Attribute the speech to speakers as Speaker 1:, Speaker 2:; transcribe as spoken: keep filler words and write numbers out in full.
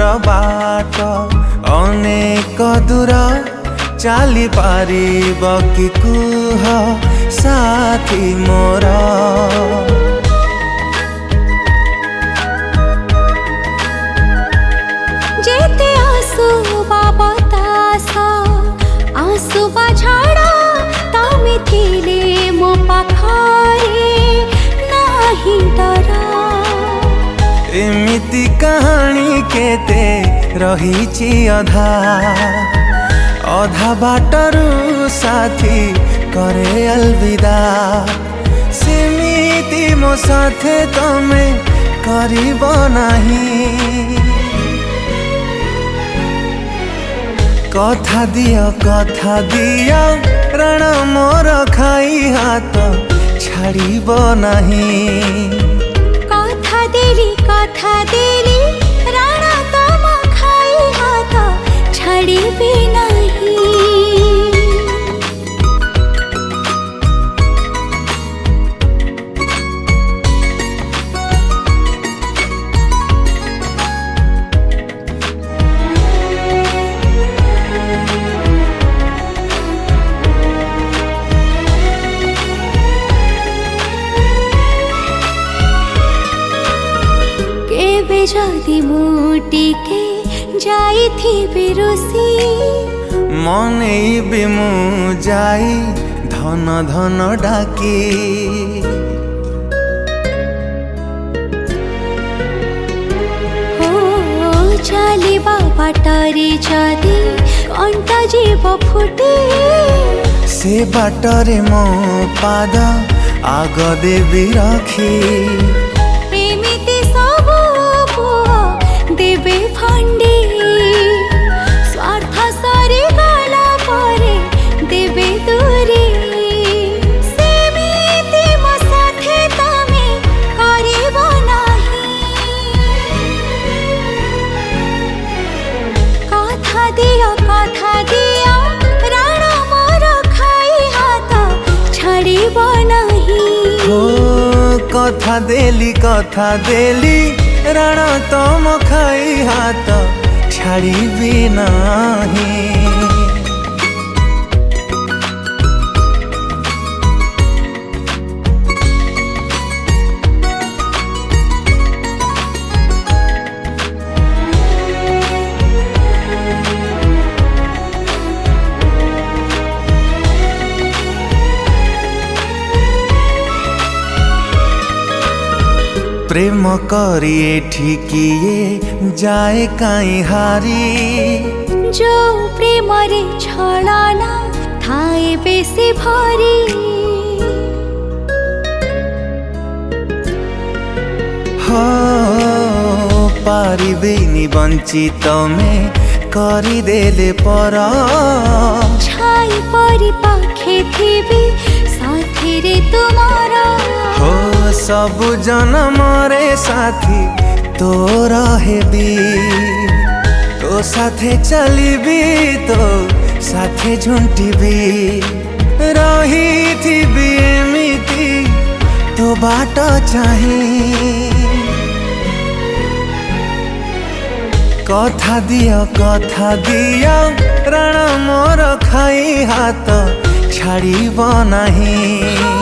Speaker 1: बाट अनेक दूर चली पारिब कि कुह साथी मोर
Speaker 2: जेते आसुबा बतास आसुबा झाड़ा तमे थिले मो पाखरे नाही डर
Speaker 1: एमिति कहानी केते रहीची अधा अधा बाटरू साथी करे अलविदा सेमिति मो साथे तमे करिब नाही कथा दियो कथा दियो रण मोर खाई हाथ छाड़िब नहीं
Speaker 2: कथा देली कथा देली राणा तम खाई हाथ छाड़िबे नहीं जदि मुटिके जाई थी बिरुसी
Speaker 1: मनेबे मु जाई धन धन डाकी
Speaker 2: हो चलिबा बाटरे जदि कंठ जीव फुटे
Speaker 1: से बाटरे मो पाद आग देवी रखी देवे फंडी स्वार्थ सरी गला परे देवे दूरी सेमिति मो साथे तमे करिब नाही कथा दियो कथा दियो राण मोर खाई हाथ छाड़िब नाही हो कथा देली कथा देली रण तम खाई हाथ छाड़िबी नहीं प्रेम करी ठिकिए जाए काई हारी
Speaker 2: जो प्रेम रे छलना थाए बेसी भरी
Speaker 1: हो पारिबेनी वंचित में करी देले पर
Speaker 2: छाई परी पाखे थिबी साथी रे तुम्हारा
Speaker 1: हो सबु जन्म रे साथी तो रहेबी तो साथे चलिबी तो साथे झुंटिबी रही थिबी एमिति तो बाट चाही कथा दियो कथा दियो रण मोर खाई हाथ छाड़िब नहीं।